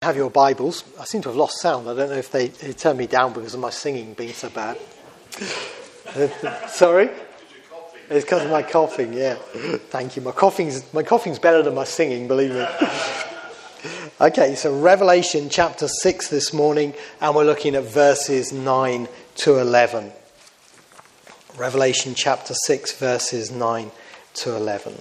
Have your Bibles. I seem to have lost sound. I don't know if they turned me down because of my singing being so bad. Sorry? It's because of my coughing, yeah. Thank you. My coughing's better than my singing, believe me. Okay, so Revelation chapter 6 this morning, and we're looking at verses 9 to 11. Revelation chapter 6, verses 9 to 11.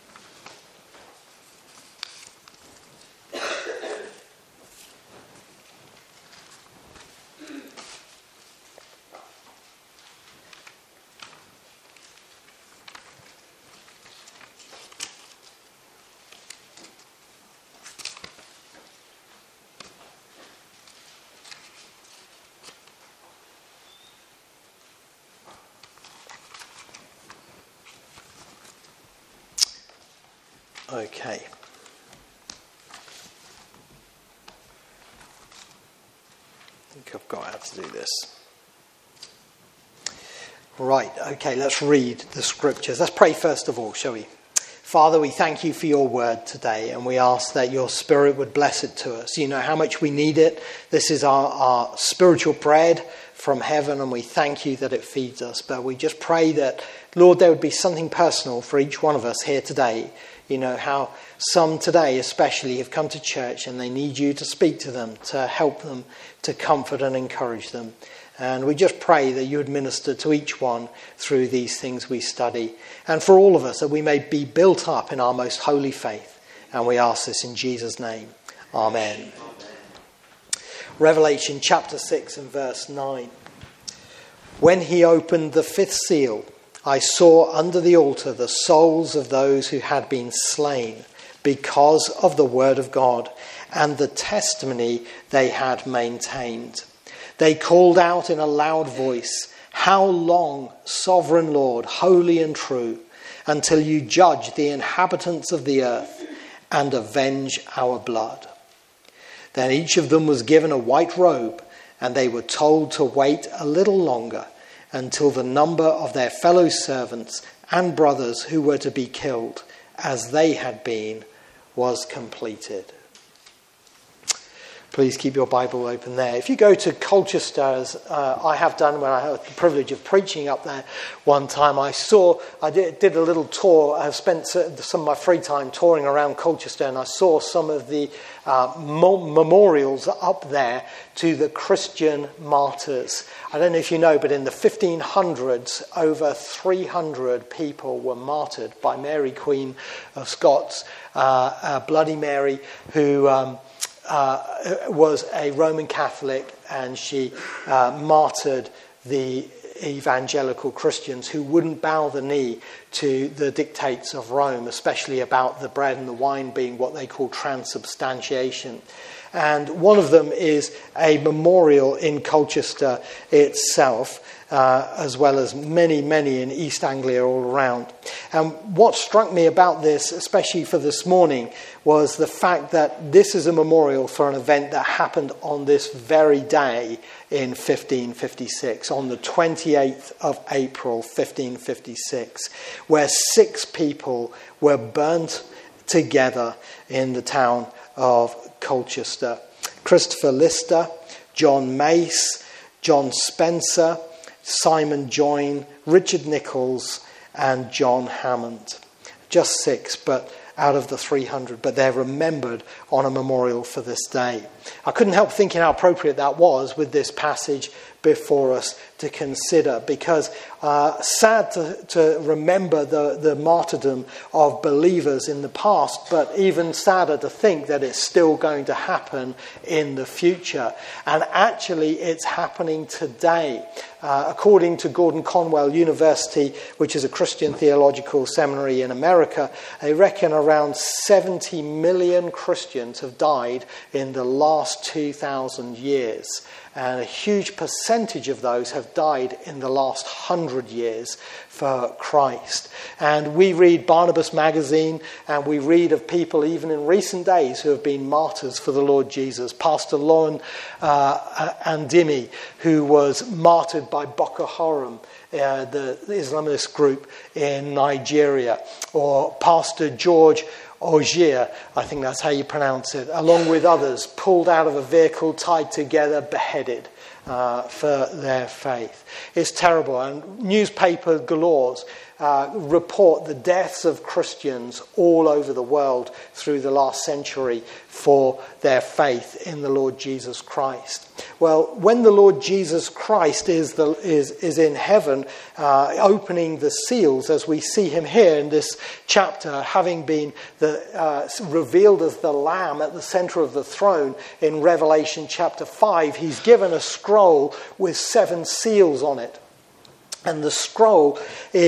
Okay. I think I've got how to do this. Right, okay, let's read the scriptures. Let's pray first of all, shall we? Father, we thank you for your word today, and we ask that your Spirit would bless it to us. You know how much we need it. This is our spiritual bread from heaven, and we thank you that it feeds us. But we just pray that, Lord, there would be something personal for each one of us here today. You know how some today especially have come to church and they need you to speak to them, to help them, to comfort and encourage them. And we just pray that you would minister to each one through these things we study. And for all of us, that we may be built up in our most holy faith. And we ask this in Jesus' name. Amen. Amen. Revelation chapter 6 and verse 9. When he opened the fifth seal, I saw under the altar the souls of those who had been slain because of the word of God and the testimony they had maintained. They called out in a loud voice, "How long, sovereign Lord, holy and true, until you judge the inhabitants of the earth and avenge our blood?" Then each of them was given a white robe, and they were told to wait a little longer until the number of their fellow servants and brothers who were to be killed, as they had been, was completed. Please keep your Bible open there. If you go to Colchester, as I have done when I had the privilege of preaching up there one time, I did a little tour. I've spent some of my free time touring around Colchester, and I saw some of the memorials up there to the Christian martyrs. I don't know if you know, but in the 1500s, over 300 people were martyred by Mary, Queen of Scots, Bloody Mary, who was a Roman Catholic, and she martyred the evangelical Christians who wouldn't bow the knee to the dictates of Rome, especially about the bread and the wine being what they call transubstantiation. And one of them is a memorial in Colchester itself, as well as many, many in East Anglia all around. And what struck me about this, especially for this morning, was the fact that this is a memorial for an event that happened on this very day in 1556, on the 28th of April, 1556, where 6 people were burnt together in the town of Colchester. Christopher Lister, John Mace, John Spencer, Simon Joyne, Richard Nichols, and John Hammond. Just 6, but out of the 300, but they're remembered on a memorial for this day. I couldn't help thinking how appropriate that was with this passage before us to consider, because sad to remember the martyrdom of believers in the past, but even sadder to think that it's still going to happen in the future. And actually it's happening today. According to Gordon Conwell University, which is a Christian theological seminary in America, they reckon around 70 million Christians have died in the last 2,000 years. And a huge percentage of those have died in the last 100 years for Christ. And we read Barnabas magazine, and we read of people even in recent days who have been martyrs for the Lord Jesus. Pastor Lauren Andimi, who was martyred by Boko Haram the Islamist group in Nigeria, or Pastor George Ogier, I think that's how you pronounce it, along with others, pulled out of a vehicle, tied together, beheaded for their faith. It's terrible, and newspaper galores report the deaths of Christians all over the world through the last century for their faith in the Lord Jesus Christ. Well, when the Lord Jesus Christ is in heaven, opening the seals, as we see him here in this chapter, having been revealed as the Lamb at the center of the throne in Revelation chapter 5, he's given a scroll with 7 seals on it. And the scroll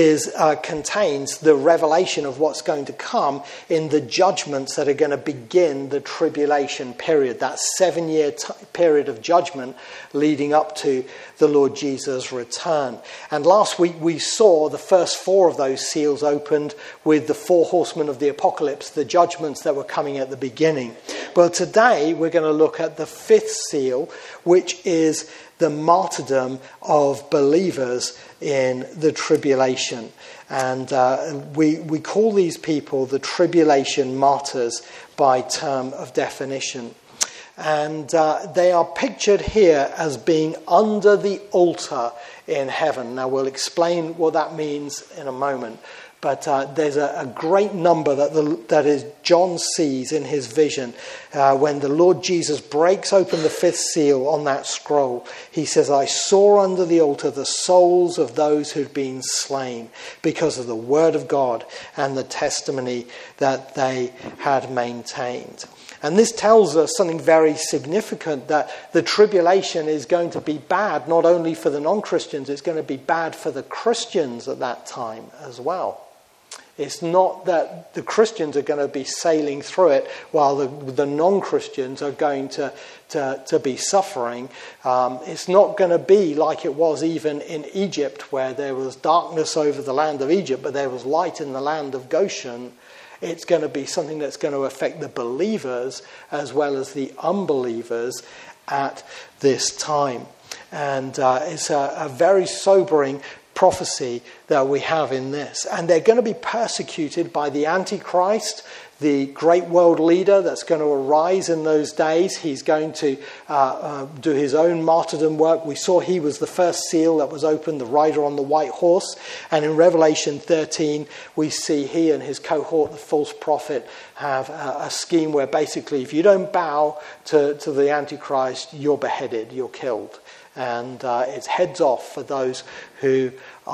contains the revelation of what's going to come in the judgments that are going to begin the tribulation period, that 7-year period of judgment leading up to the Lord Jesus' return. And last week we saw the first 4 of those seals opened with the 4 horsemen of the apocalypse, the judgments that were coming at the beginning. Well, today we're going to look at the 5th seal, which is the martyrdom of believers in the tribulation. And we call these people the tribulation martyrs by term of definition. And they are pictured here as being under the altar in heaven. Now we'll explain what that means in a moment. But there's a great number that John sees in his vision when the Lord Jesus breaks open the 5th seal on that scroll. He says, "I saw under the altar the souls of those who'd been slain because of the word of God and the testimony that they had maintained." And this tells us something very significant, that the tribulation is going to be bad not only for the non-Christians, it's going to be bad for the Christians at that time as well. It's not that the Christians are going to be sailing through it while the non-Christians are going to be suffering. It's not going to be like it was even in Egypt, where there was darkness over the land of Egypt, but there was light in the land of Goshen. It's going to be something that's going to affect the believers as well as the unbelievers at this time. And it's a very sobering prophecy that we have in this. And they're going to be persecuted by the Antichrist, the great world leader that's going to arise in those days. He's going to do his own martyrdom work. We saw he was the first seal that was opened, the rider on the white horse. And in Revelation 13, we see he and his cohort, the false prophet, have a scheme where basically if you don't bow to the Antichrist, you're beheaded, you're killed. And it's heads off for those who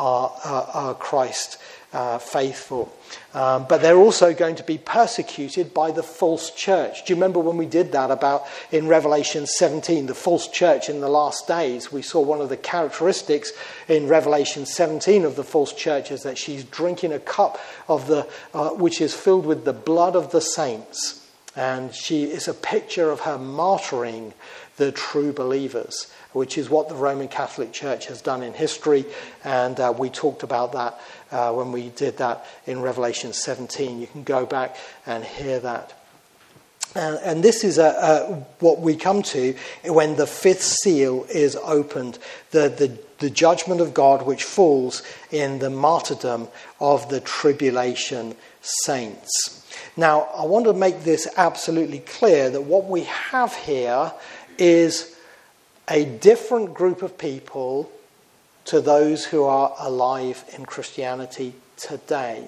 are Christ faithful. But they're also going to be persecuted by the false church. Do you remember when we did that about in Revelation 17, the false church in the last days? We saw one of the characteristics in Revelation 17 of the false church is that she's drinking a cup of which is filled with the blood of the saints. And she is a picture of her martyring the true believers, which is what the Roman Catholic Church has done in history. And we talked about that when we did that in Revelation 17. You can go back and hear that. And this is what we come to when the 5th seal is opened, the judgment of God which falls in the martyrdom of the tribulation saints. Now, I want to make this absolutely clear that what we have here is a different group of people to those who are alive in Christianity today.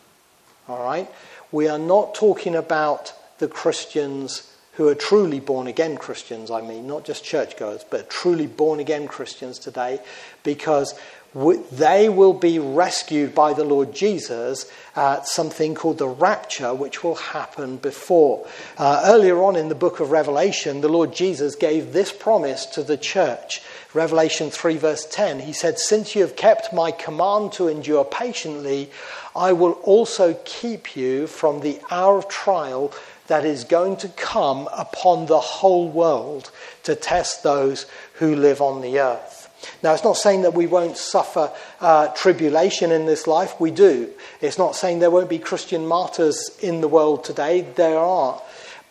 All right? We are not talking about the Christians who are truly born-again Christians, I mean, not just churchgoers, but truly born-again Christians today, because they will be rescued by the Lord Jesus at something called the rapture, which will happen before. Earlier on in the book of Revelation, the Lord Jesus gave this promise to the church. Revelation 3 verse 10, he said, "Since you have kept my command to endure patiently, I will also keep you from the hour of trial that is going to come upon the whole world to test those who live on the earth." Now, it's not saying that we won't suffer tribulation in this life. We do. It's not saying there won't be Christian martyrs in the world today. There are.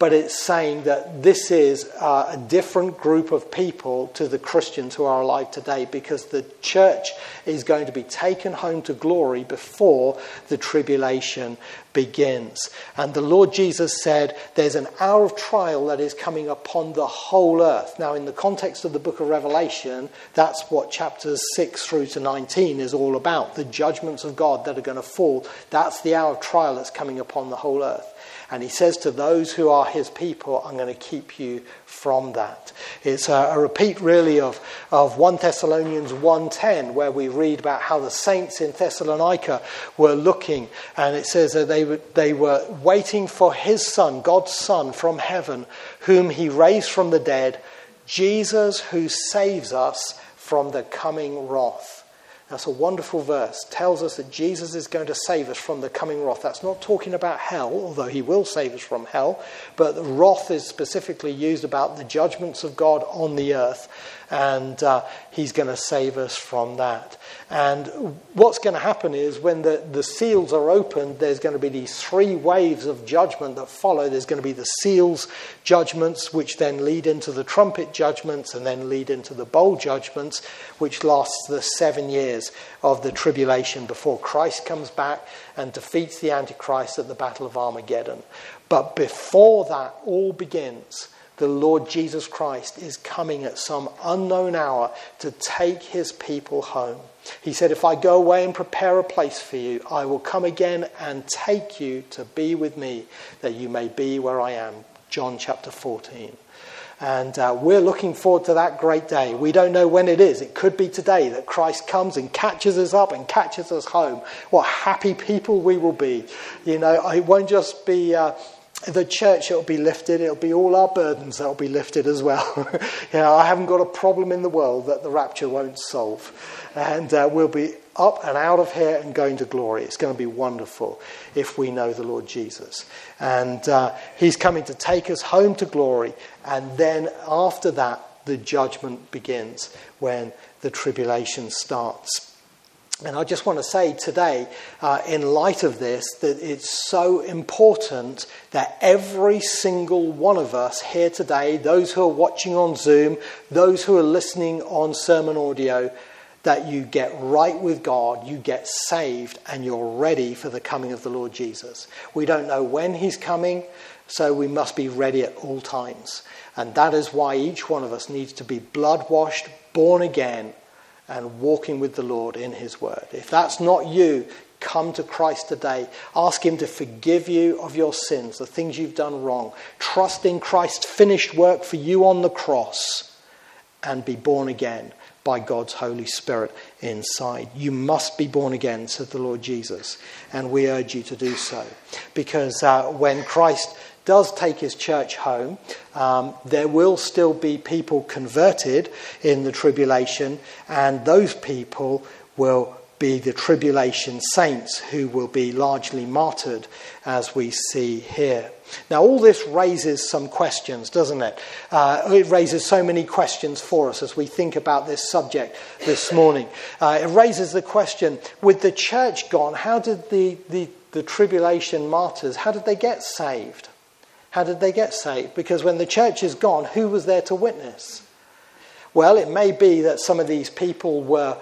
but it's saying that this is a different group of people to the Christians who are alive today, because the church is going to be taken home to glory before the tribulation begins. And the Lord Jesus said there's an hour of trial that is coming upon the whole earth. Now, in the context of the book of Revelation, that's what chapters 6 through to 19 is all about. The judgments of God that are going to fall. That's the hour of trial that's coming upon the whole earth. And he says to those who are his people, I'm going to keep you from that. It's a repeat really of 1 Thessalonians 1:10, where we read about how the saints in Thessalonica were looking. And it says that they were waiting for his son, God's son from heaven, whom he raised from the dead, Jesus who saves us from the coming wrath. That's a wonderful verse. Tells us that Jesus is going to save us from the coming wrath. That's not talking about hell, although he will save us from hell. But the wrath is specifically used about the judgments of God on the earth. And he's going to save us from that. And what's going to happen is when the seals are opened, there's going to be these 3 waves of judgment that follow. There's going to be the seals judgments, which then lead into the trumpet judgments, and then lead into the bowl judgments, which lasts the 7 years of the tribulation before Christ comes back and defeats the Antichrist at the Battle of Armageddon. But before that all begins, the Lord Jesus Christ is coming at some unknown hour to take his people home. He said, if I go away and prepare a place for you, I will come again and take you to be with me, that you may be where I am. John chapter 14. And we're looking forward to that great day. We don't know when it is. It could be today that Christ comes and catches us up and catches us home. What happy people we will be. You know, it won't just be the church that will be lifted. It'll be all our burdens that will be lifted as well. You know, I haven't got a problem in the world that the rapture won't solve. And we'll be up and out of here and going to glory. It's going to be wonderful if we know the Lord Jesus. And he's coming to take us home to glory. And then after that, the judgment begins when the tribulation starts. And I just want to say today, in light of this, that it's so important that every single one of us here today, those who are watching on Zoom, those who are listening on sermon audio, that you get right with God, you get saved, and you're ready for the coming of the Lord Jesus. We don't know when he's coming, so we must be ready at all times. And that is why each one of us needs to be blood-washed, born again, and walking with the Lord in his word. If that's not you, come to Christ today. Ask him to forgive you of your sins, the things you've done wrong. Trust in Christ's finished work for you on the cross, and be born again by God's Holy Spirit inside. You must be born again, said the Lord Jesus, and we urge you to do so. Because when Christ does take his church home, there will still be people converted in the tribulation, and those people will be the tribulation saints who will be largely martyred, as we see here. Now, all this raises some questions, doesn't it? It raises so many questions for us as we think about this subject this morning. It raises the question, with the church gone, how did the tribulation martyrs, how did they get saved? How did they get saved? Because when the church is gone, who was there to witness? Well, it may be that some of these people were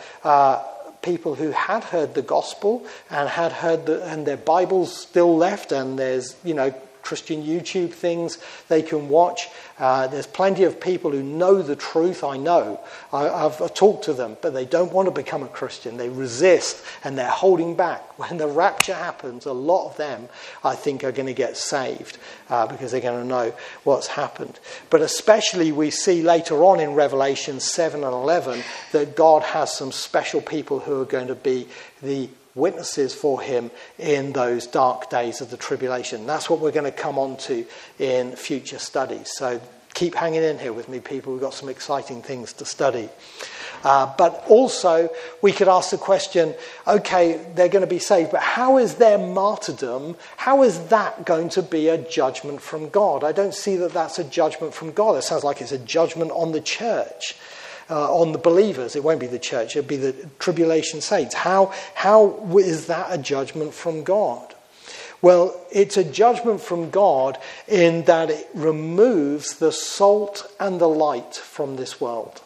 people who had heard the gospel and had heard and their Bible's still left, and there's, Christian YouTube things they can watch. There's plenty of people who know the truth, I know. I've talked to them, but they don't want to become a Christian. They resist, and they're holding back. When the rapture happens, a lot of them, I think, are going to get saved because they're going to know what's happened. But especially we see later on in Revelation 7 and 11 that God has some special people who are going to be the witnesses for him in those dark days of the tribulation. That's what we're going to come on to in future studies. So keep hanging in here with me, people. We've got some exciting things to study. But also, we could ask the question, okay, they're going to be saved, but how is their martyrdom, how is that going to be a judgment from God? I don't see that that's a judgment from God. It sounds like it's a judgment on the church. On the believers. It won't be the church, it'll be the tribulation saints. How is that a judgment from God? Well, it's a judgment from God in that it removes the salt and the light from this world.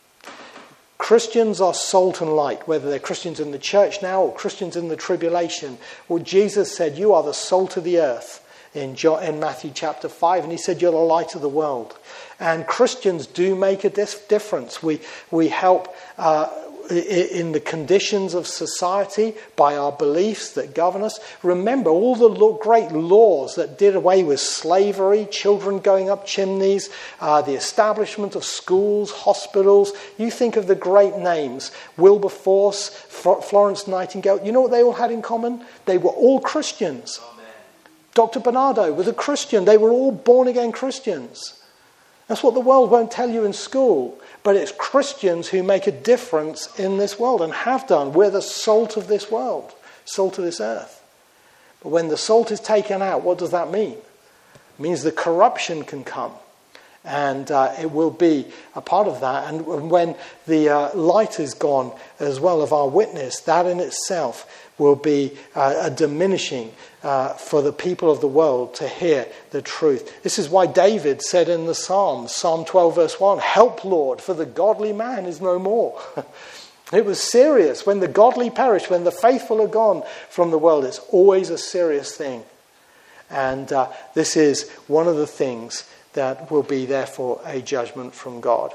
Christians are salt and light, whether they're Christians in the church now or Christians in the tribulation. Well, Jesus said, you are the salt of the earth in Matthew chapter 5, and he said, you're the light of the world. And Christians do make a difference. We help in the conditions of society by our beliefs that govern us. Remember all the great laws that did away with slavery, children going up chimneys, the establishment of schools, hospitals. You think of the great names, Wilberforce, Florence Nightingale. You know what they all had in common? They were all Christians. Amen. Dr. Bernardo was a Christian. They were all born-again Christians. That's what the world won't tell you in school. But it's Christians who make a difference in this world and have done. We're the salt of this world, salt of this earth. But when the salt is taken out, what does that mean? It means the corruption can come. And it will be a part of that. And when the light is gone as well of our witness, that in itself will be a diminishing for the people of the world to hear the truth. This is why David said in the Psalms, Psalm 12 verse 1, help, Lord, for the godly man is no more. It was serious. When the godly perish, when the faithful are gone from the world, it's always a serious thing. And this is one of the things that will be therefore a judgment from God.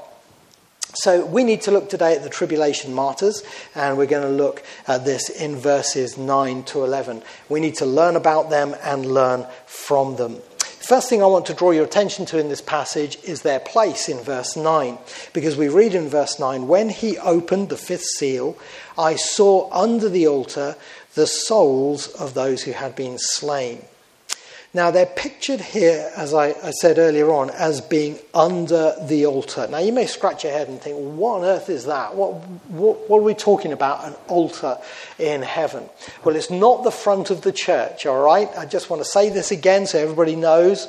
So we need to look today at the tribulation martyrs, and we're going to look at this in verses 9 to 11. We need to learn about them and learn from them. First thing I want to draw your attention to in this passage is their place in verse 9, because we read in verse 9, when he opened the fifth seal, I saw under the altar the souls of those who had been slain. Now, they're pictured here, as I said earlier on, as being under the altar. Now, you may scratch your head and think, what on earth is that? What are we talking about, an altar in heaven? Well, it's not the front of the church, all right? I just want to say this again so everybody knows.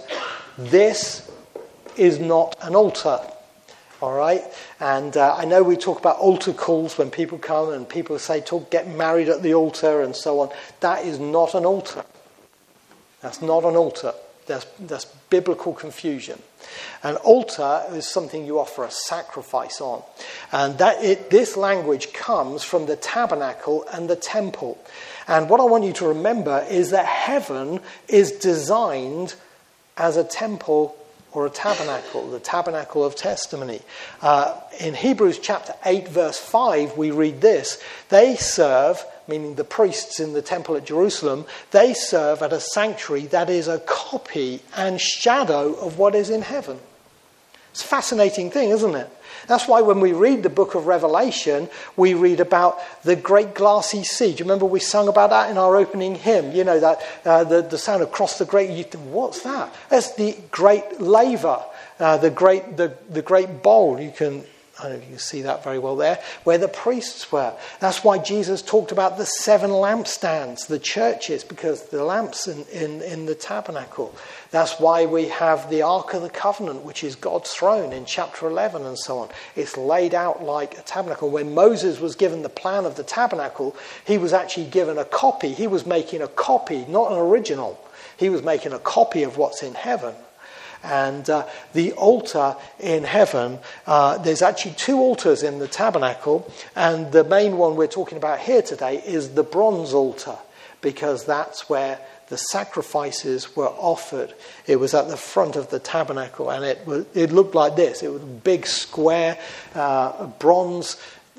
This is not an altar, all right? And I know we talk about altar calls when people come and people say, get married at the altar and so on. That is not an altar. That's not an altar. That's biblical confusion. An altar is something you offer a sacrifice on. And this language comes from the tabernacle and the temple. And what I want you to remember is that heaven is designed as a temple or a tabernacle, the tabernacle of testimony. In Hebrews chapter 8 verse 5 we read this, they serve, meaning the priests in the temple at Jerusalem, they serve at a sanctuary that is a copy and shadow of what is in heaven. It's a fascinating thing, isn't it? That's why when we read the book of Revelation, we read about the great glassy sea. Do you remember we sung about that in our opening hymn? You know, that the sound across the great... You think, what's that? That's the great laver, the great bowl. You can... I don't know if you can see that very well there, where the priests were. That's why Jesus talked about the 7 lampstands, the churches, because the lamps in the tabernacle. That's why we have the Ark of the Covenant, which is God's throne in chapter 11 and so on. It's laid out like a tabernacle. When Moses was given the plan of the tabernacle, he was actually given a copy. He was making a copy, not an original. He was making a copy of what's in heaven. And the altar in heaven, there's actually 2 altars in the tabernacle, and the main one we're talking about here today is the bronze altar, because that's where the sacrifices were offered. It was at the front of the tabernacle, and it looked like this. It was a big square bronze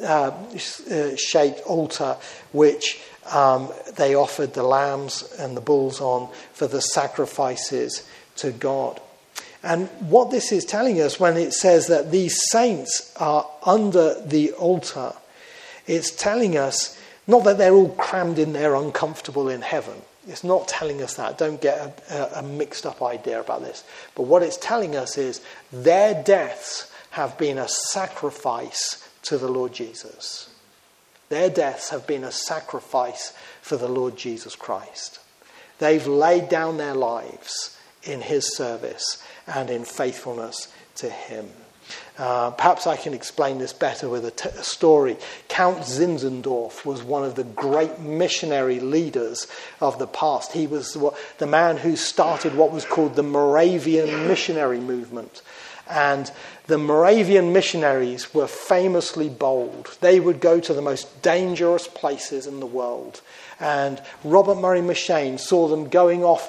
shaped altar, which they offered the lambs and the bulls on for the sacrifices to God. And what this is telling us when it says that these saints are under the altar, it's telling us not that they're all crammed in there uncomfortable in heaven. It's not telling us that. Don't get a mixed up idea about this. But what it's telling us is their deaths have been a sacrifice to the Lord Jesus. Their deaths have been a sacrifice for the Lord Jesus Christ. They've laid down their lives in his service and in faithfulness to him. Perhaps I can explain this better with a story. Count Zinzendorf was one of the great missionary leaders of the past. He was the man who started what was called the Moravian missionary movement. And the Moravian missionaries were famously bold. They would go to the most dangerous places in the world. And Robert Murray M'Cheyne saw them going off,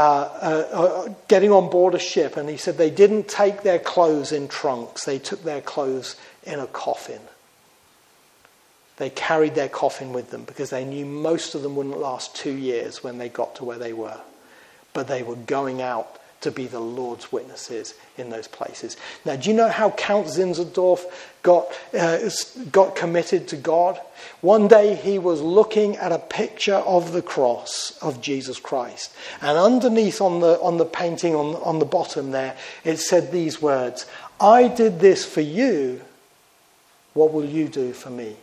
getting on board a ship, and he said they didn't take their clothes in trunks, they took their clothes in a coffin. They carried their coffin with them because they knew most of them wouldn't last 2 years when they got to where they were. But they were going out to be the Lord's witnesses in those places. Now, do you know how Count Zinzendorf got committed to God? One day he was looking at a picture of the cross of Jesus Christ, and underneath on the painting on the bottom there, it said these words: "I did this for you. What will you do for me?"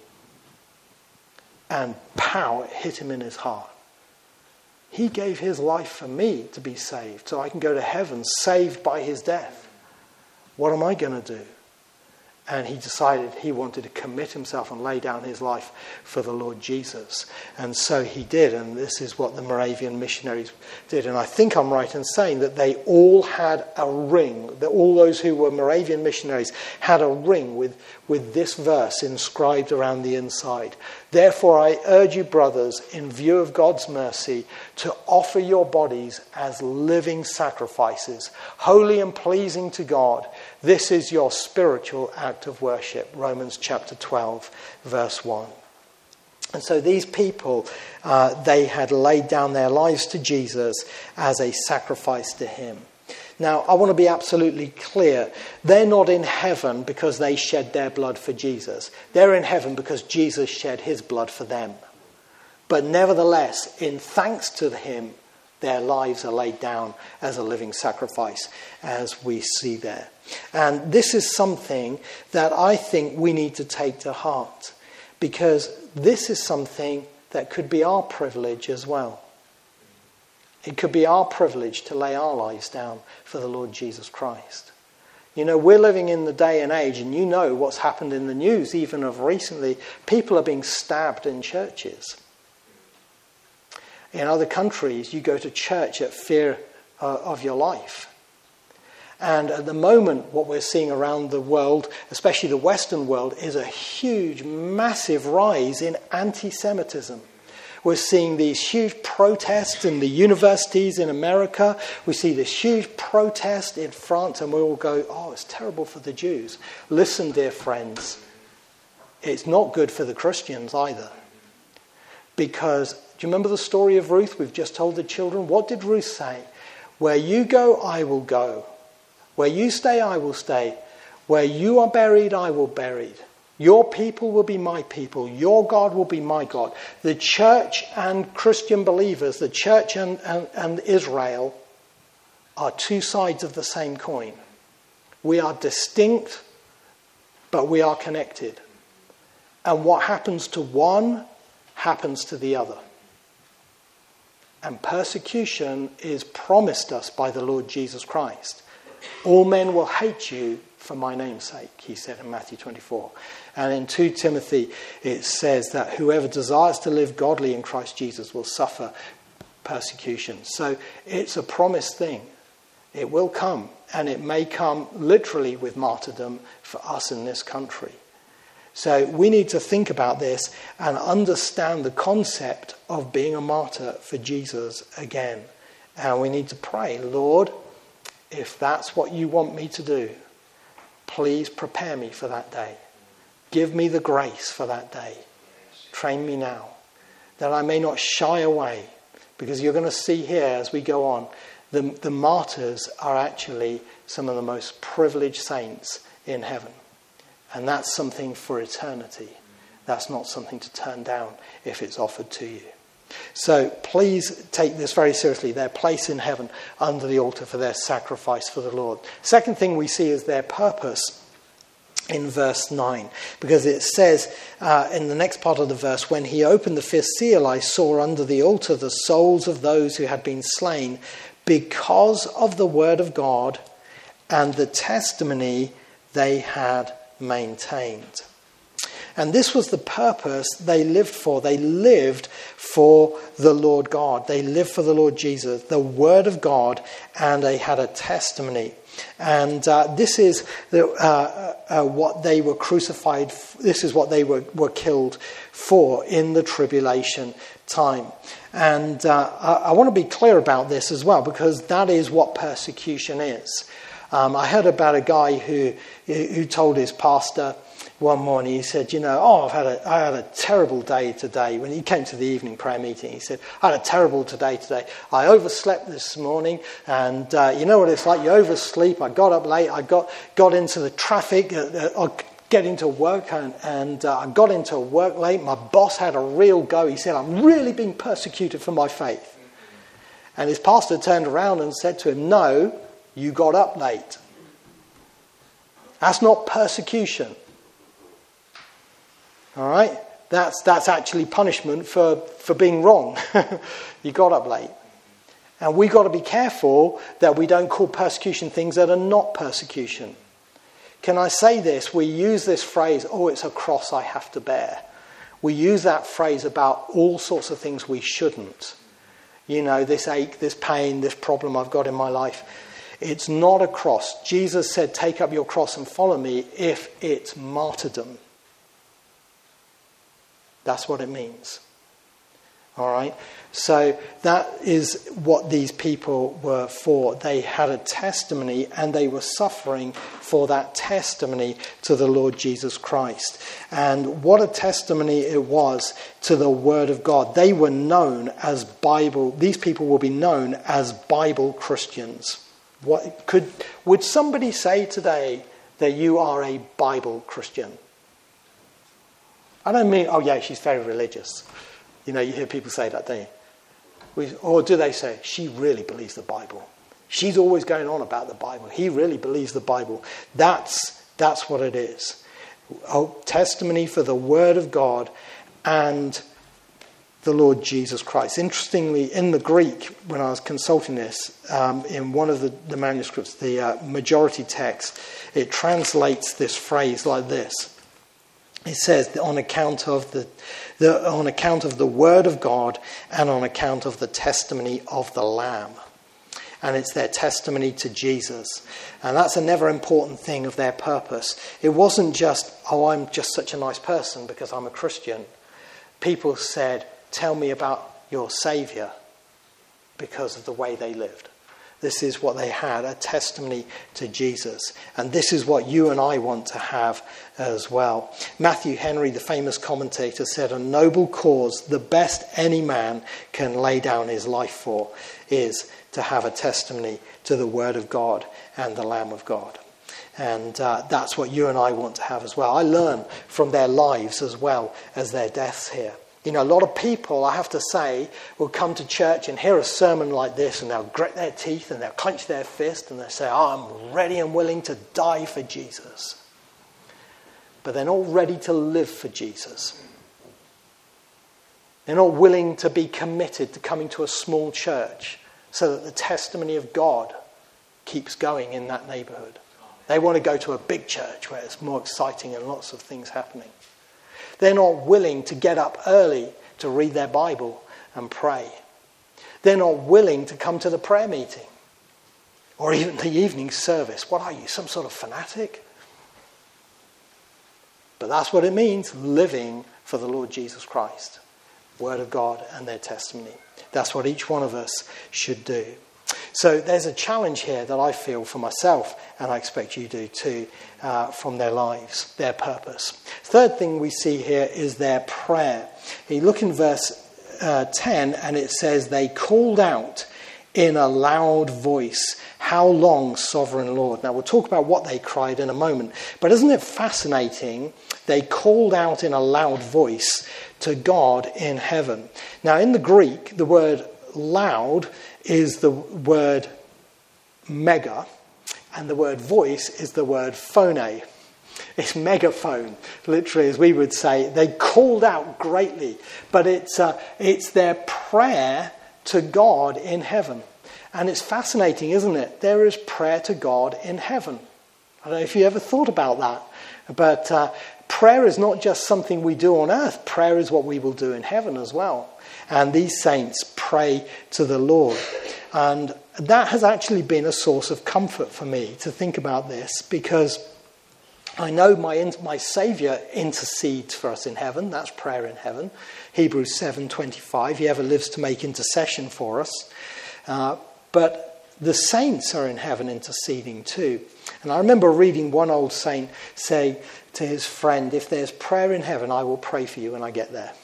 And pow! It hit him in his heart. He gave his life for me to be saved, so I can go to heaven saved by his death. What am I going to do? And he decided he wanted to commit himself and lay down his life for the Lord Jesus. And so he did, and this is what the Moravian missionaries did. And I think I'm right in saying that they all had a ring, that all those who were Moravian missionaries had a ring with this verse inscribed around the inside. "Therefore I urge you, brothers, in view of God's mercy, to offer your bodies as living sacrifices, holy and pleasing to God. This is your spiritual act of worship." Romans chapter 12, verse 1. And so these people, they had laid down their lives to Jesus as a sacrifice to him. Now, I want to be absolutely clear. They're not in heaven because they shed their blood for Jesus. They're in heaven because Jesus shed his blood for them. But nevertheless, in thanks to him, their lives are laid down as a living sacrifice, as we see there. And this is something that I think we need to take to heart, because this is something that could be our privilege as well. It could be our privilege to lay our lives down for the Lord Jesus Christ. You know, we're living in the day and age, and you know what's happened in the news, even of recently. People are being stabbed in churches. In other countries, you go to church at fear of your life. And at the moment, what we're seeing around the world, especially the Western world, is a huge, massive rise in anti-Semitism. We're seeing these huge protests in the universities in America. We see this huge protest in France, and we all go, "Oh, it's terrible for the Jews." Listen, dear friends, it's not good for the Christians either. Because, do you remember the story of Ruth? We've just told the children. What did Ruth say? "Where you go, I will go. Where you stay, I will stay. Where you are buried, I will be buried. Your people will be my people. Your God will be my God." The church and Christian believers, the church and Israel, are two sides of the same coin. We are distinct, but we are connected. And what happens to one happens to the other. And persecution is promised us by the Lord Jesus Christ. "All men will hate you for my name's sake," he said in Matthew 24. And in 2 Timothy, it says that whoever desires to live godly in Christ Jesus will suffer persecution. So it's a promised thing. It will come, and it may come literally with martyrdom for us in this country. So we need to think about this and understand the concept of being a martyr for Jesus again. And we need to pray, "Lord, if that's what you want me to do, please prepare me for that day. Give me the grace for that day. Train me now, that I may not shy away." Because you're going to see here as we go on, the martyrs are actually some of the most privileged saints in heaven. And that's something for eternity. That's not something to turn down if it's offered to you. So please take this very seriously, their place in heaven under the altar for their sacrifice for the Lord. Second thing we see is their purpose in verse 9, because it says in the next part of the verse, "When he opened the fifth seal, I saw under the altar the souls of those who had been slain because of the word of God and the testimony they had maintained. And this was the purpose they lived for. They lived for the Lord God. They lived for the Lord Jesus, the Word of God, and they had a testimony. And this is what they were crucified. This is what they were killed for in the tribulation time. And I want to be clear about this as well, because that is what persecution is. I heard about a guy who told his pastor one morning, he said, I had a terrible day today. When he came to the evening prayer meeting, he said, I had a terrible day today. I overslept this morning, and you know what it's like, you oversleep. I got up late, I got into the traffic, getting to work, and I got into work late. My boss had a real go. He said, I'm really being persecuted for my faith. And his pastor turned around and said to him, no, you got up late. That's not persecution. All right? That's actually punishment for being wrong. You got up late. And we've got to be careful that we don't call persecution things that are not persecution. Can I say this? We use this phrase, it's a cross I have to bear. We use that phrase about all sorts of things we shouldn't. This ache, this pain, this problem I've got in my life. It's not a cross. Jesus said, take up your cross and follow me if it's martyrdom. That's what it means. All right? So that is what these people were for. They had a testimony, and they were suffering for that testimony to the Lord Jesus Christ. And what a testimony it was to the Word of God. They were known as these people will be known as Bible Christians. Would somebody say today that you are a Bible Christian? I don't mean, she's very religious. You hear people say that, don't you? Or do they say, she really believes the Bible. She's always going on about the Bible. He really believes the Bible. That's what it is. Testimony for the Word of God and the Lord Jesus Christ. Interestingly, in the Greek, when I was consulting this, in one of the manuscripts, the majority text, it translates this phrase like this. It says, on account of the Word of God and on account of the testimony of the Lamb. And it's their testimony to Jesus. And that's another important thing of their purpose. It wasn't just, I'm just such a nice person because I'm a Christian. People said, tell me about your Saviour, because of the way they lived. This is what they had, a testimony to Jesus. And this is what you and I want to have as well. Matthew Henry, the famous commentator, said, a noble cause, the best any man can lay down his life for, is to have a testimony to the Word of God and the Lamb of God. And that's what you and I want to have as well. I learn from their lives as well as their deaths here. A lot of people, I have to say, will come to church and hear a sermon like this, and they'll grit their teeth and they'll clench their fist and they'll say, I'm ready and willing to die for Jesus. But they're not ready to live for Jesus. They're not willing to be committed to coming to a small church so that the testimony of God keeps going in that neighbourhood. They want to go to a big church where it's more exciting and lots of things happening. They're not willing to get up early to read their Bible and pray. They're not willing to come to the prayer meeting or even the evening service. What are you, some sort of fanatic? But that's what it means, living for the Lord Jesus Christ. Word of God and their testimony. That's what each one of us should do. So there's a challenge here that I feel for myself, and I expect you do too, from their lives, their purpose. Third thing we see here is their prayer. You look in verse 10, and it says, they called out in a loud voice, how long, sovereign Lord? Now we'll talk about what they cried in a moment, but isn't it fascinating? They called out in a loud voice to God in heaven. Now in the Greek, the word loud is the word mega, and the word voice is the word phone. It's megaphone, literally, as we would say. They called out greatly, but it's their prayer to God in heaven. And it's fascinating, isn't it? There is prayer to God in heaven. I don't know if you ever thought about that. But prayer is not just something we do on earth. Prayer is what we will do in heaven as well. And these saints pray to the Lord. And that has actually been a source of comfort for me to think about this, because I know my Saviour intercedes for us in heaven. That's prayer in heaven. Hebrews 7:25. He ever lives to make intercession for us. But the saints are in heaven interceding too. And I remember reading one old saint say to his friend, if there's prayer in heaven, I will pray for you when I get there.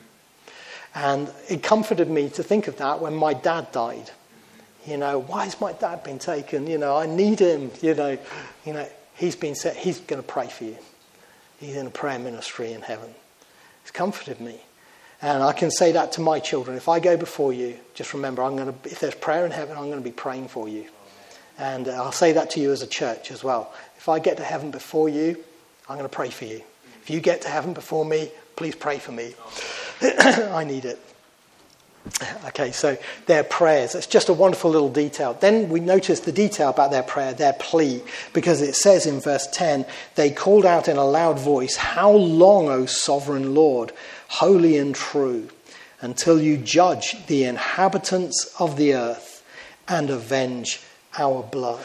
And it comforted me to think of that when my dad died. Why has my dad been taken? I need him. He's been set. He's going to pray for you. He's in a prayer ministry in heaven. It's comforted me. And I can say that to my children. If I go before you, just remember, if there's prayer in heaven, I'm going to be praying for you. And I'll say that to you as a church as well. If I get to heaven before you, I'm going to pray for you. If you get to heaven before me, please pray for me. I need it. Okay, so their prayers. It's just a wonderful little detail. Then we notice the detail about their prayer, their plea, because it says in verse 10, they called out in a loud voice, "How long, O sovereign Lord, holy and true, until you judge the inhabitants of the earth and avenge our blood?"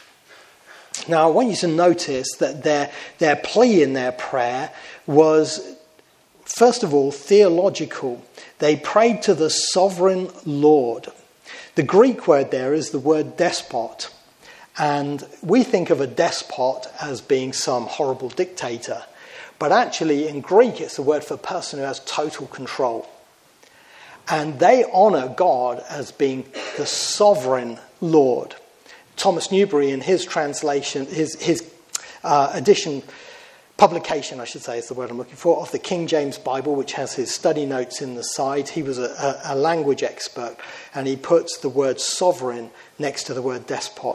Now, I want you to notice that their plea in their prayer was, first of all, theological. They prayed to the sovereign Lord. The Greek word there is the word despot. And we think of a despot as being some horrible dictator. But actually, in Greek, it's the word for a person who has total control. And they honour God as being the sovereign Lord. Thomas Newberry, in his translation, his edition, publication, I should say, is the word I'm looking for, of the King James Bible, which has his study notes in the side. He was a language expert, and he puts the word sovereign next to the word despot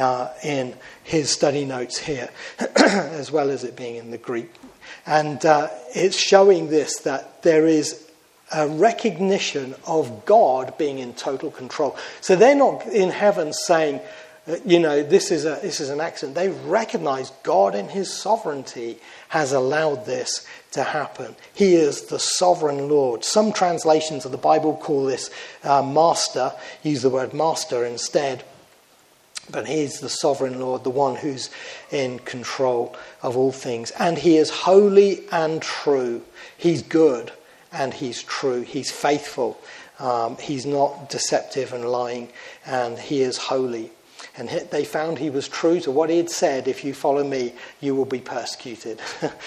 in his study notes here, as well as it being in the Greek. And it's showing this, that there is a recognition of God being in total control. So they're not in heaven saying, this is an accident. They recognize God in his sovereignty has allowed this to happen. He is the sovereign Lord. Some translations of the Bible call this master, use the word master instead. But he's the sovereign Lord, the one who's in control of all things. And he is holy and true. He's good and he's true. He's faithful. He's not deceptive and lying, and he is holy. And they found he was true to what he had said. If you follow me, you will be persecuted.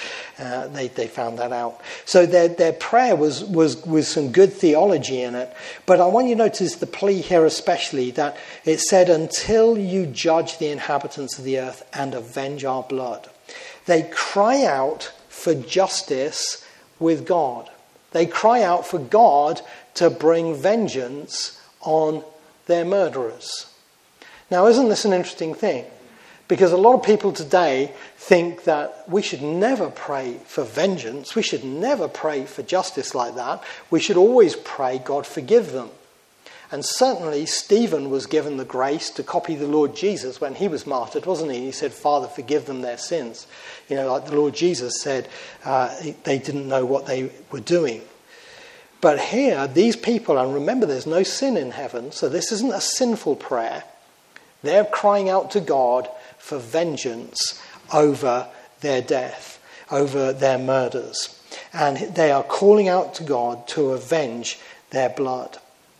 They found that out. So their prayer was with some good theology in it. But I want you to notice the plea here especially, that it said, until you judge the inhabitants of the earth and avenge our blood. They cry out for justice with God. They cry out for God to bring vengeance on their murderers. Now, isn't this an interesting thing? Because a lot of people today think that we should never pray for vengeance. We should never pray for justice like that. We should always pray, God, forgive them. And certainly Stephen was given the grace to copy the Lord Jesus when he was martyred, wasn't he? He said, Father, forgive them their sins. Like the Lord Jesus said, they didn't know what they were doing. But here, these people, and remember there's no sin in heaven, so this isn't a sinful prayer. They're crying out to God for vengeance over their death, over their murders. And they are calling out to God to avenge their blood.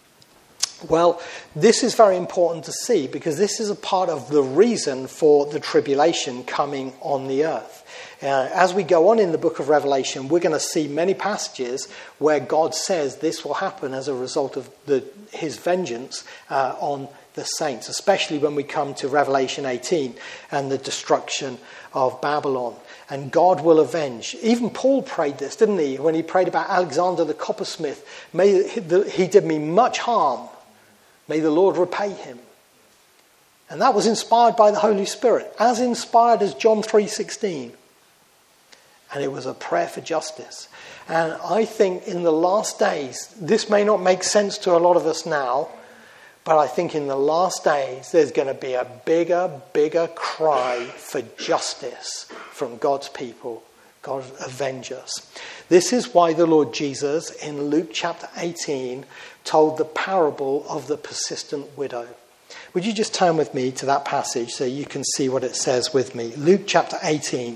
Well, this is very important to see, because this is a part of the reason for the tribulation coming on the earth. As we go on in the book of Revelation, we're going to see many passages where God says this will happen as a result of his vengeance on the saints, especially when we come to Revelation 18 and the destruction of Babylon. And God will avenge. Even Paul prayed this, didn't he? When he prayed about Alexander the coppersmith, he did me much harm. May the Lord repay him. And that was inspired by the Holy Spirit, as inspired as John 3:16. And it was a prayer for justice. And I think in the last days, this may not make sense to a lot of us now, But I think in the last days, there's going to be a bigger cry for justice from God's people. God, avenge us. This is why the Lord Jesus, in Luke chapter 18, told the parable of the persistent widow. Would you just turn with me to that passage so you can see what it says with me? Luke chapter 18.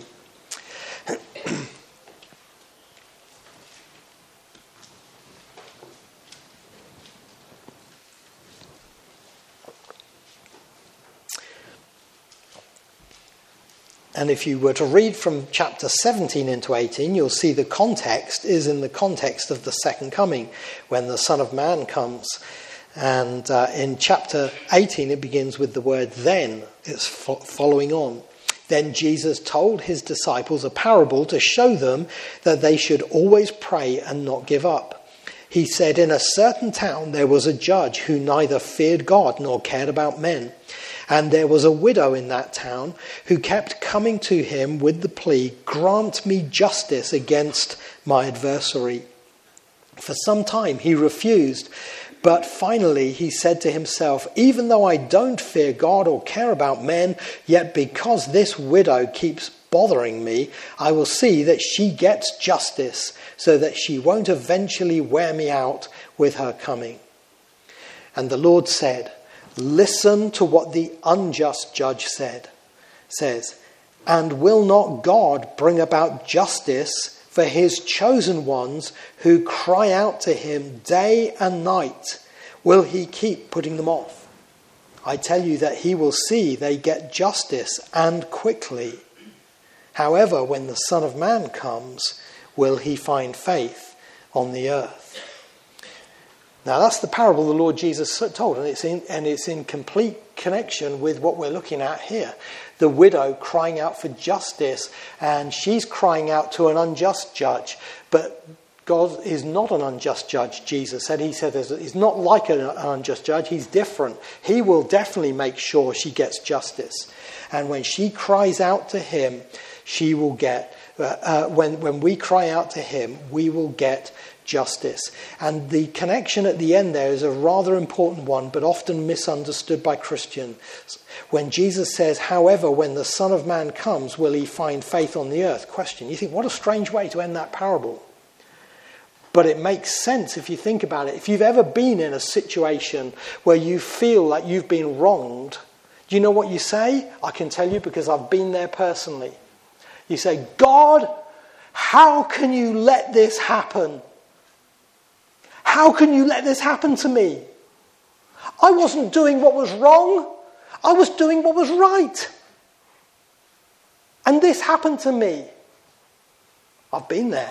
And if you were to read from chapter 17 into 18, you'll see the context is in the context of the second coming, when the Son of Man comes. And in chapter 18, it begins with the word then. It's following on. Then Jesus told his disciples a parable to show them that they should always pray and not give up. He said, in a certain town there was a judge who neither feared God nor cared about men. And there was a widow in that town who kept coming to him with the plea, grant me justice against my adversary. For some time he refused, but finally he said to himself, even though I don't fear God or care about men, yet because this widow keeps bothering me, I will see that she gets justice so that she won't eventually wear me out with her coming. And the Lord said, listen to what the unjust judge says, and will not God bring about justice for his chosen ones who cry out to him day and night? Will he keep putting them off? I tell you that he will see they get justice, and quickly. However, when the Son of Man comes, will he find faith on the earth? Now that's the parable the Lord Jesus told, and it's in complete connection with what we're looking at here. The widow crying out for justice, and she's crying out to an unjust judge. But God is not an unjust judge, Jesus said. He said he's not like an unjust judge, he's different. He will definitely make sure she gets justice. And when she cries out to him, she will get, when we cry out to him, we will get justice. And the connection at the end there is a rather important one, but often misunderstood by Christians. When Jesus says, however, when the Son of Man comes, will he find faith on the earth? Question. You think, what a strange way to end that parable. But it makes sense if you think about it. If you've ever been in a situation where you feel like you've been wronged, do you know what you say? I can tell you because I've been there personally. You say, God, how can you let this happen? How can you let this happen to me? I wasn't doing what was wrong. I was doing what was right. And this happened to me. I've been there.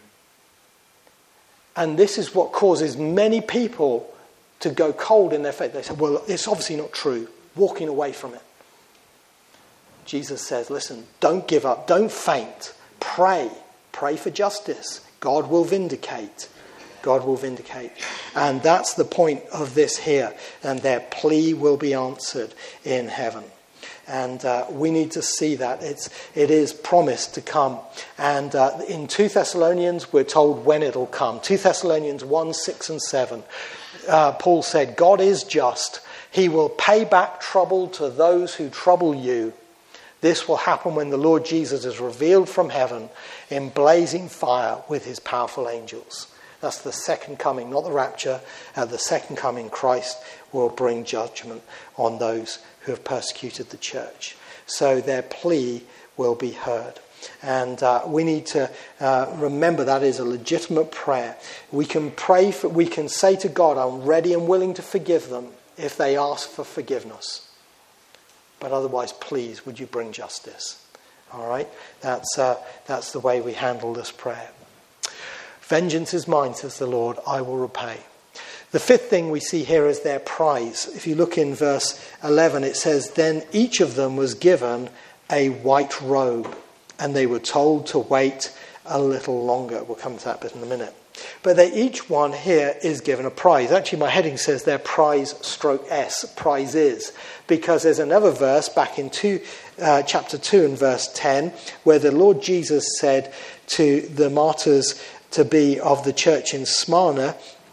And this is what causes many people to go cold in their faith. They say, well, it's obviously not true. Walking away from it. Jesus says, listen, don't give up. Don't faint. Pray. Pray for justice. God will vindicate. God will vindicate. And that's the point of this here. And their plea will be answered in heaven. And we need to see that. It is promised to come. And in 2 Thessalonians, we're told when it'll come. 2 Thessalonians 1, 6 and 7. Paul said, God is just. He will pay back trouble to those who trouble you. This will happen when the Lord Jesus is revealed from heaven in blazing fire with his powerful angels. That's the second coming, not the rapture. At the second coming, Christ will bring judgment on those who have persecuted the church. So their plea will be heard. And we need to remember that is a legitimate prayer. We can pray, we can say to God, I'm ready and willing to forgive them if they ask for forgiveness. But otherwise, please, would you bring justice? All right? That's the way we handle this prayer. Vengeance is mine, says the Lord, I will repay. The fifth thing we see here is their prize. If you look in verse 11, it says, then each of them was given a white robe, and they were told to wait a little longer. We'll come to that bit in a minute. But each one here is given a prize. Actually, my heading says their prize stroke S, prizes, because there's another verse back in chapter 2 and verse 10, where the Lord Jesus said to the martyrs to be of the church in Smyrna,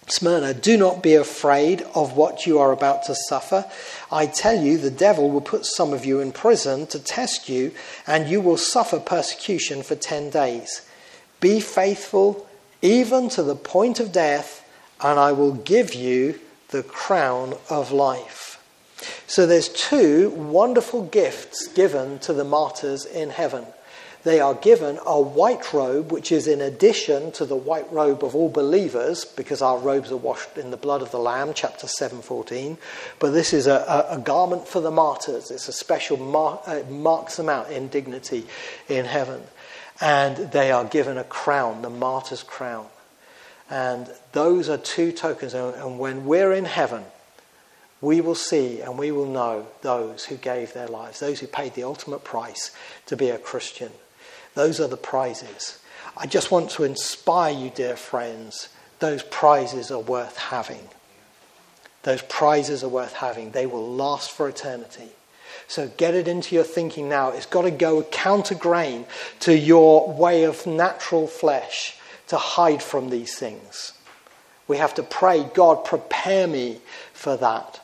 Smyrna, do not be afraid of what you are about to suffer. I tell you, the devil will put some of you in prison to test you, and you will suffer persecution for 10 days. Be faithful even to the point of death, and I will give you the crown of life. So there's two wonderful gifts given to the martyrs in heaven. They are given a white robe, which is in addition to the white robe of all believers, because our robes are washed in the blood of the Lamb, chapter 7:14. But this is a garment for the martyrs. It's a special it marks them out in dignity in heaven. And they are given a crown, the martyr's crown. And those are two tokens. And when we're in heaven, we will see and we will know those who gave their lives, those who paid the ultimate price to be a Christian. Those are the prizes. I just want to inspire you, dear friends. Those prizes are worth having. Those prizes are worth having. They will last for eternity. So get it into your thinking now. It's got to go counter grain to your way of natural flesh to hide from these things. We have to pray, God, prepare me for that,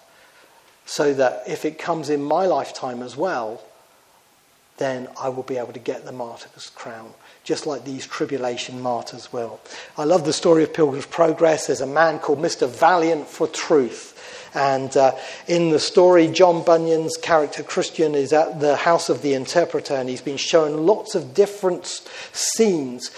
so that if it comes in my lifetime as well, then I will be able to get the martyr's crown, just like these tribulation martyrs will. I love the story of Pilgrim's Progress. There's a man called Mr. Valiant for Truth. And in the story, John Bunyan's character Christian is at the house of the interpreter, and he's been shown lots of different scenes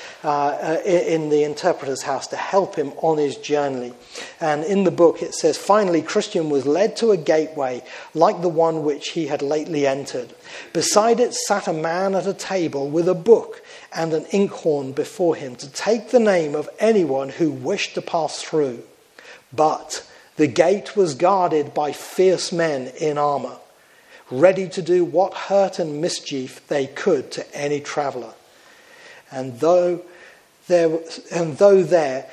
in the interpreter's house to help him on his journey. And in the book it says, finally Christian was led to a gateway like the one which he had lately entered. Beside it sat a man at a table with a book and an inkhorn before him to take the name of anyone who wished to pass through. But the gate was guarded by fierce men in armour, ready to do what hurt and mischief they could to any traveller. And though there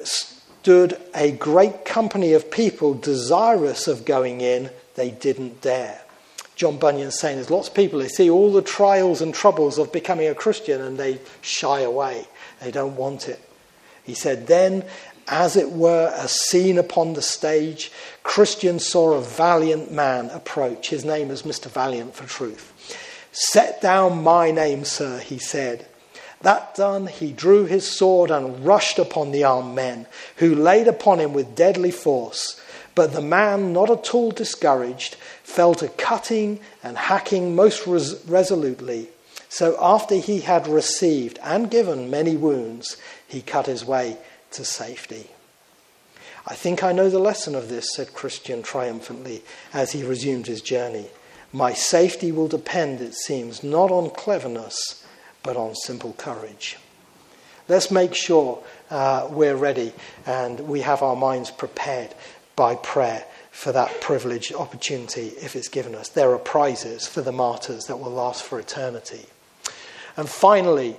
stood a great company of people desirous of going in, they didn't dare. John Bunyan's saying there's lots of people, they see all the trials and troubles of becoming a Christian and they shy away. They don't want it. He said, then, as it were a scene upon the stage, Christian saw a valiant man approach. His name is Mr. Valiant for Truth. Set down my name, sir, he said. That done, he drew his sword and rushed upon the armed men, who laid upon him with deadly force. But the man, not at all discouraged, fell to cutting and hacking most resolutely. So after he had received and given many wounds, he cut his way to safety. I think I know the lesson of this, said Christian triumphantly as he resumed his journey. My safety will depend, it seems, not on cleverness, but on simple courage. Let's make sure we're ready and we have our minds prepared by prayer for that privileged opportunity if it's given us. There are prizes for the martyrs that will last for eternity. And finally,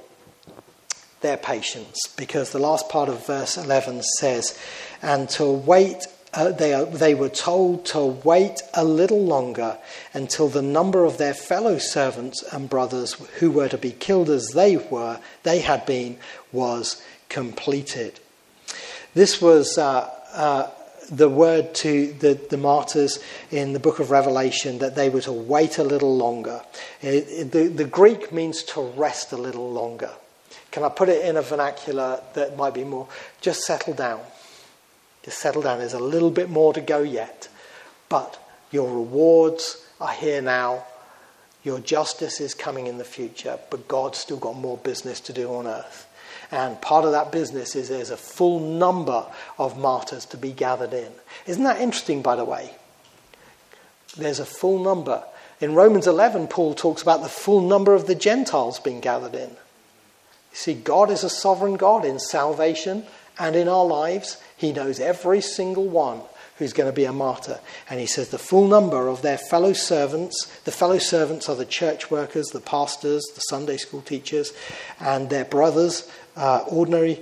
their patience, because the last part of verse 11 says, and to wait, they were told to wait a little longer until the number of their fellow servants and brothers who were to be killed as they had been, was completed. This was the word to the martyrs in the book of Revelation, that they were to wait a little longer. The Greek means to rest a little longer. Can I put it in a vernacular that might be more, just settle down. Just settle down. There's a little bit more to go yet. But your rewards are here now. Your justice is coming in the future. But God's still got more business to do on earth. And part of that business is there's a full number of martyrs to be gathered in. Isn't that interesting, by the way? There's a full number. In Romans 11, Paul talks about the full number of the Gentiles being gathered in. You see, God is a sovereign God in salvation and in our lives. He knows every single one who's going to be a martyr. And he says the full number of their fellow servants, the fellow servants are the church workers, the pastors, the Sunday school teachers, and their brothers, ordinary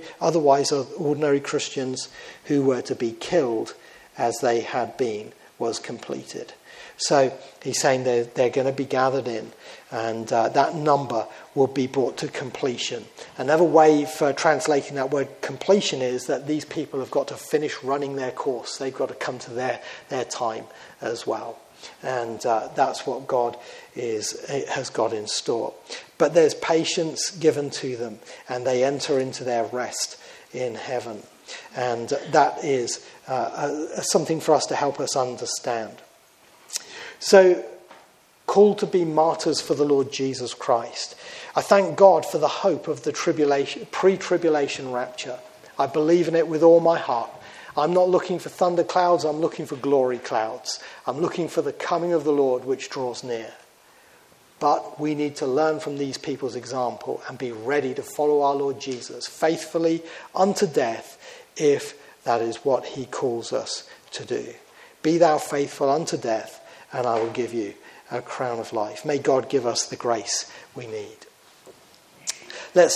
Christians who were to be killed as they had been, was completed. So he's saying they're going to be gathered in, and that number will be brought to completion. Another way for translating that word completion is that these people have got to finish running their course. They've got to come to their time as well. And that's what God has got in store. But there's patience given to them, and they enter into their rest in heaven. And that is something for us to help us understand. So, called to be martyrs for the Lord Jesus Christ. I thank God for the hope of the pre-tribulation rapture. I believe in it with all my heart. I'm not looking for thunder clouds, I'm looking for glory clouds. I'm looking for the coming of the Lord which draws near. But we need to learn from these people's example and be ready to follow our Lord Jesus faithfully unto death, if that is what he calls us to do. Be thou faithful unto death, and I will give you a crown of life. May God give us the grace we need.